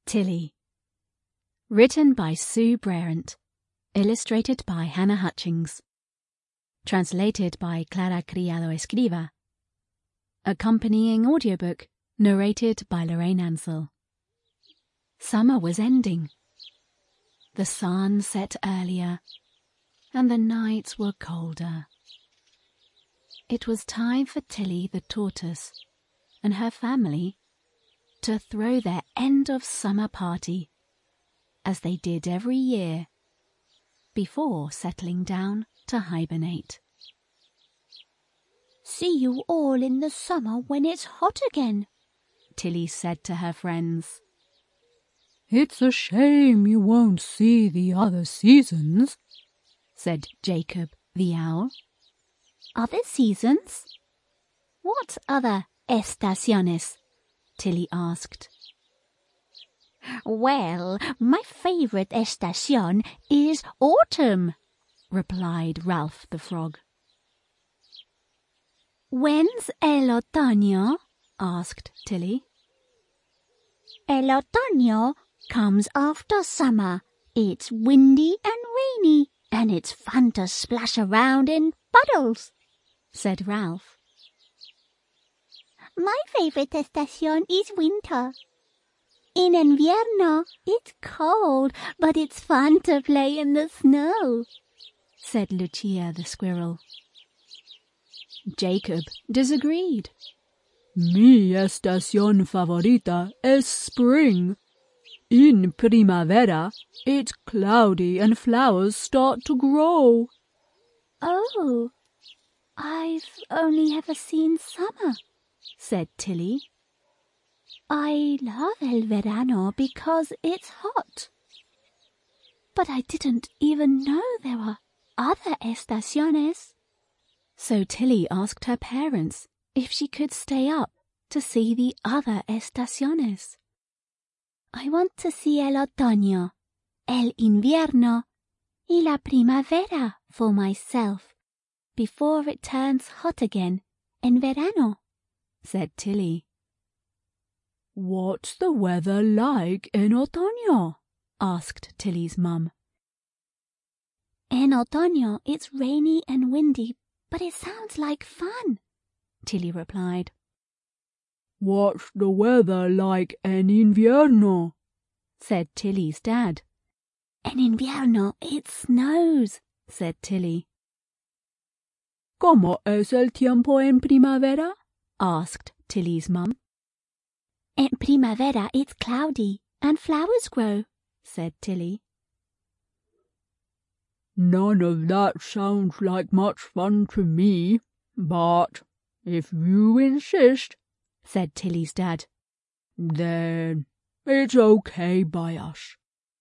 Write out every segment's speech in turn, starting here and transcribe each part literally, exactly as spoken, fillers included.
Tilly. Written by Sue Brerant. Illustrated by Hannah Hutchings. Translated by Clara Criado Escriva. Accompanying audiobook narrated by Lorraine Ansell. Summer was ending. The sun set earlier, and the nights were colder. It was time for Tilly the tortoise and her family to throw their end-of-summer party, as they did every year, before settling down to hibernate. "See you all in the summer when it's hot again," Tilly said to her friends. "It's a shame you won't see the other seasons," said Jacob the owl. "Other seasons? What other estaciones?" Tilly asked. "Well, my favourite estación is autumn," replied Ralph the frog. "When's el otoño?" asked Tilly. "El otoño comes after summer. It's windy and rainy, and it's fun to splash around in puddles," said Ralph. "My favourite estación is winter. In invierno, it's cold, but it's fun to play in the snow," said Lucia the squirrel. Jacob disagreed. "Mi estación favorita es spring. In primavera, it's cloudy and flowers start to grow." "Oh, I've only ever seen summer," said Tilly. "I love el verano because it's hot. But I didn't even know there were other estaciones." So Tilly asked her parents if she could stay up to see the other estaciones. "I want to see el otoño, el invierno, y la primavera for myself before it turns hot again en verano," said Tilly. "What's the weather like en otoño?" asked Tilly's mum. "En otoño it's rainy and windy, but it sounds like fun," Tilly replied. "What's the weather like en invierno?" said Tilly's dad. "En invierno it snows," said Tilly. "¿Cómo es el tiempo en primavera?" asked Tilly's mum. "En primavera it's cloudy and flowers grow," said Tilly. "None of that sounds like much fun to me, but if you insist," said Tilly's dad, "then it's okay by us."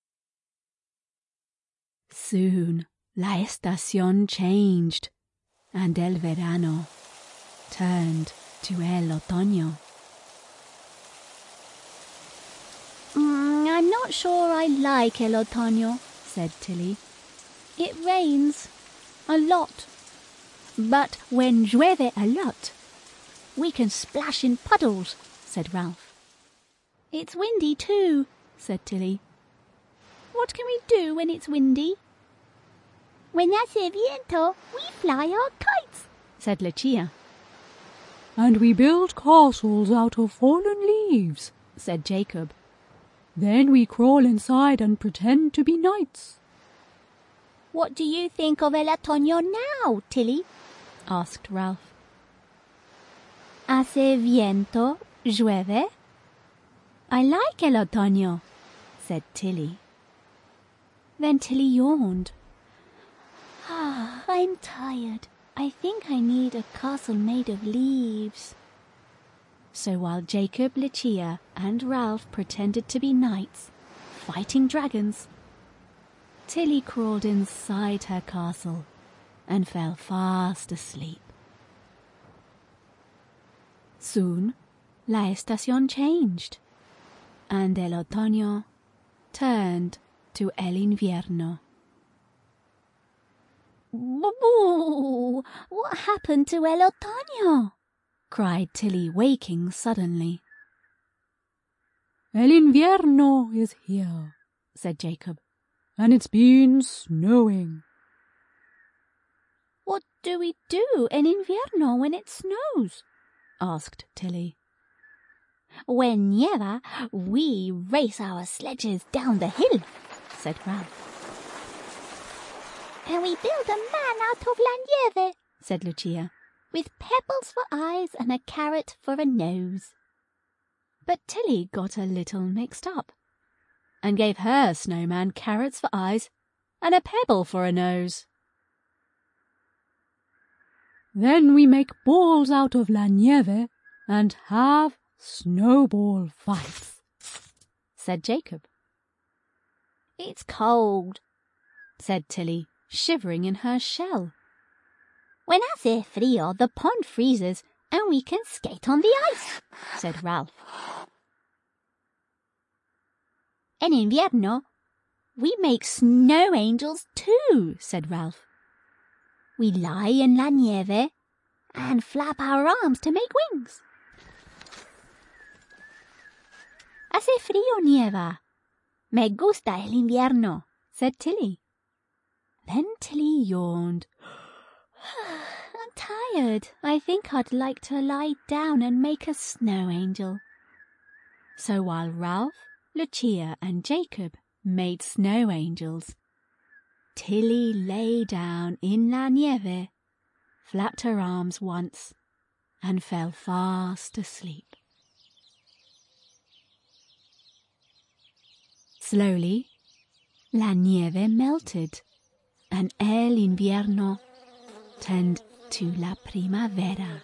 Soon la estación changed, and el verano turned to el otoño. Mm, "I'm not sure I like el otoño," said Tilly. "It rains a lot. But when llueve a lot, we can splash in puddles," said Ralph. "It's windy too," said Tilly. "What can we do when it's windy?" "When hace viento, we fly our kites," said Lucia. "And we build castles out of fallen leaves," said Jacob. "Then we crawl inside and pretend to be knights." "What do you think of el otoño now, Tilly?" asked Ralph. "Hace viento, llueve." "I like el otoño," said Tilly. Then Tilly yawned. "Ah, I'm tired. I think I need a castle made of leaves." So while Jacob, Lucia, and Ralph pretended to be knights, fighting dragons, Tilly crawled inside her castle and fell fast asleep. Soon, la estación changed, and el otoño turned to el invierno. "Boo! What happened to el otoño?" cried Tilly, waking suddenly. El invierno is here, said Jacob, and it's been snowing. What do we do in invierno when it snows? Asked Tilly. When nieva, we race our sledges down the hill, said Ralph. And we build a man out of la nieve, said Lucia, with pebbles for eyes and a carrot for a nose. But Tilly got a little mixed up, and gave her snowman carrots for eyes and a pebble for a nose. Then we make balls out of la nieve and have snowball fights, said Jacob. It's cold, said Tilly, shivering in her shell. When hace frío, the pond freezes and we can skate on the ice, said Ralph. En invierno, we make snow angels too, said Ralph. We lie in la nieve and flap our arms to make wings. Hace frío, nieva. Me gusta el invierno, said Tilly. Then Tilly yawned. I'm tired. I think I'd like to lie down and make a snow angel. So while Ralph, Lucia and Jacob made snow angels, Tilly lay down in la nieve, flapped her arms once, and fell fast asleep. Slowly, la nieve melted, and el invierno turned to la primavera.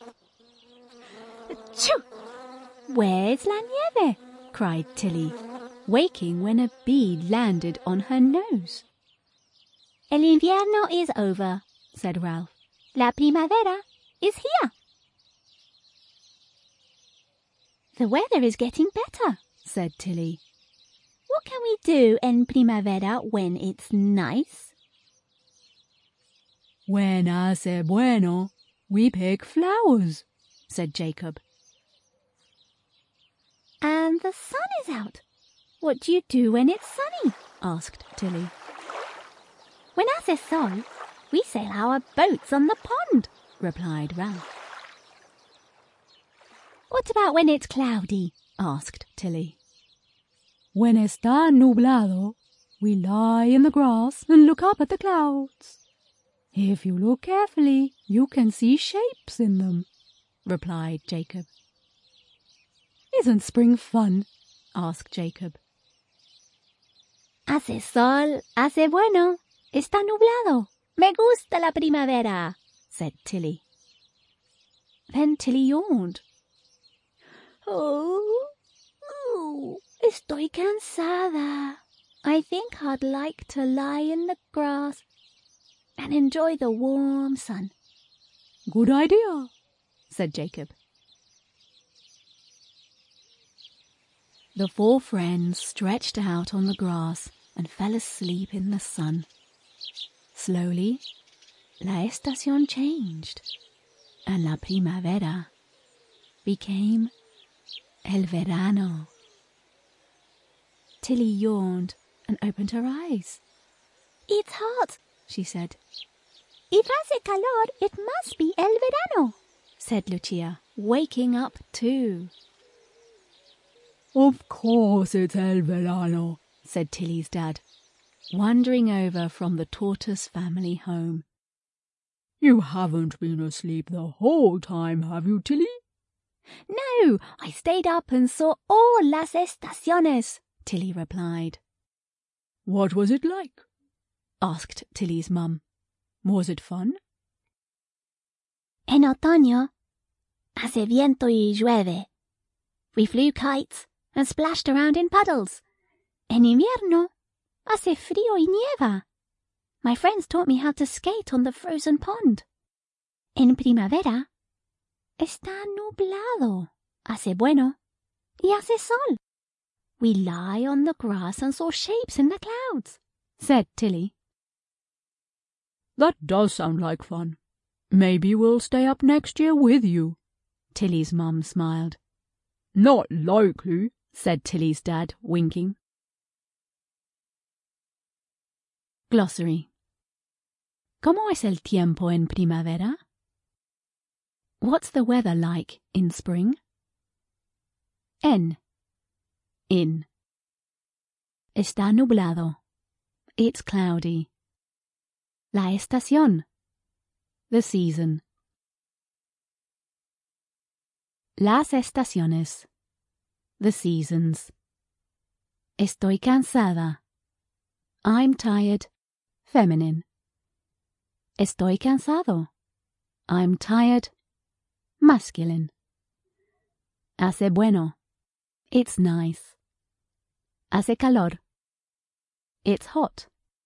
Achoo! Where's la nieve? Cried Tilly, waking when a bee landed on her nose. El invierno is over, said Ralph. La primavera is here. The weather is getting better, said Tilly. What can we do en primavera when it's nice? When hace bueno, we pick flowers, said Jacob. And the sun is out. What do you do when it's sunny? asked Tilly. When hace sol, we sail our boats on the pond, replied Ralph. What about when it's cloudy? asked Tilly. When está nublado, we lie in the grass and look up at the clouds. If you look carefully, you can see shapes in them, replied Jacob. Isn't spring fun? asked Jacob. Hace sol, hace bueno, está nublado. Me gusta la primavera, said Tilly. Then Tilly yawned. Oh, oh, estoy cansada. I think I'd like to lie in the grass and enjoy the warm sun. Good idea, said Jacob. The four friends stretched out on the grass and fell asleep in the sun. Slowly, la estación changed, and la primavera became el verano. Tilly yawned and opened her eyes. It's hot, she said. If hace calor, it must be el verano, said Lucia, waking up too. Of course it's el verano, said Tilly's dad, wandering over from the tortoise family home. You haven't been asleep the whole time, have you, Tilly? No, I stayed up and saw all las estaciones, Tilly replied. What was it like? asked Tilly's mum. Was it fun? En otoño, hace viento y llueve. We flew kites and splashed around in puddles. En invierno, hace frío y nieva. My friends taught me how to skate on the frozen pond. En primavera, está nublado. Hace bueno y hace sol. We lie on the grass and saw shapes in the clouds, said Tilly. That does sound like fun. Maybe we'll stay up next year with you. Tilly's mum smiled. Not likely, said Tilly's dad, winking. Glossary. ¿Cómo es el tiempo en primavera? What's the weather like in spring? En. In. Está nublado. It's cloudy. La estación. The season. Las estaciones. The seasons. Estoy cansada. I'm tired. Feminine. Estoy cansado. I'm tired. Masculine. Hace bueno. It's nice. Hace calor. It's hot.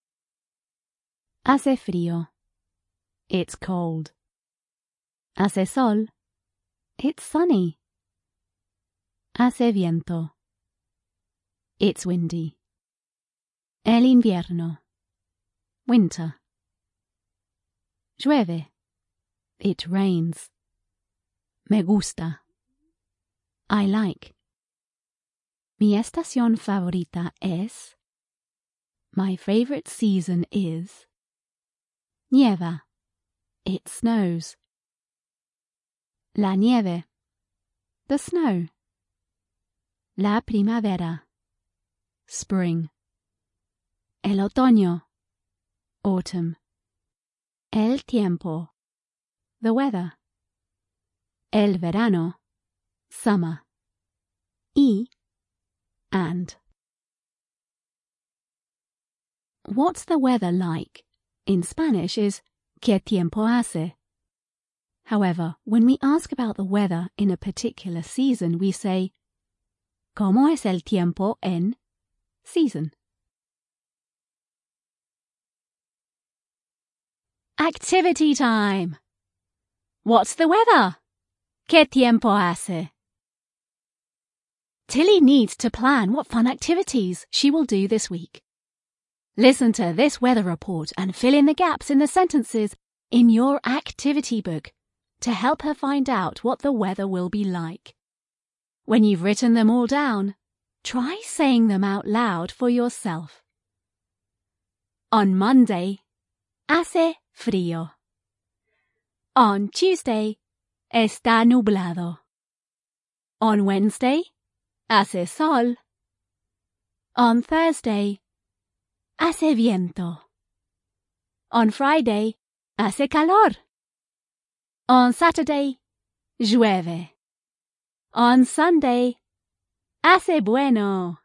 Hace frío. It's cold. Hace sol. It's sunny. Hace viento. It's windy. El invierno. Winter. Llueve. It rains. Me gusta. I like. Mi estación favorita es. My favorite season is. Nieva. It snows. La nieve. The snow. La primavera. Spring. El otoño. Autumn. El tiempo. The weather. El verano. Summer. Y. And. What's the weather like? In Spanish is ¿Qué tiempo hace? However, when we ask about the weather in a particular season, we say ¿Cómo es el tiempo en season? Activity time! What's the weather? ¿Qué tiempo hace? Tilly needs to plan what fun activities she will do this week. Listen to this weather report and fill in the gaps in the sentences in your activity book to help her find out what the weather will be like. When you've written them all down, try saying them out loud for yourself. On Monday, hace frío. On Tuesday, está nublado. On Wednesday, hace sol. On Thursday, hace viento. On Friday, hace calor. On Saturday, llueve. On Sunday, hace bueno.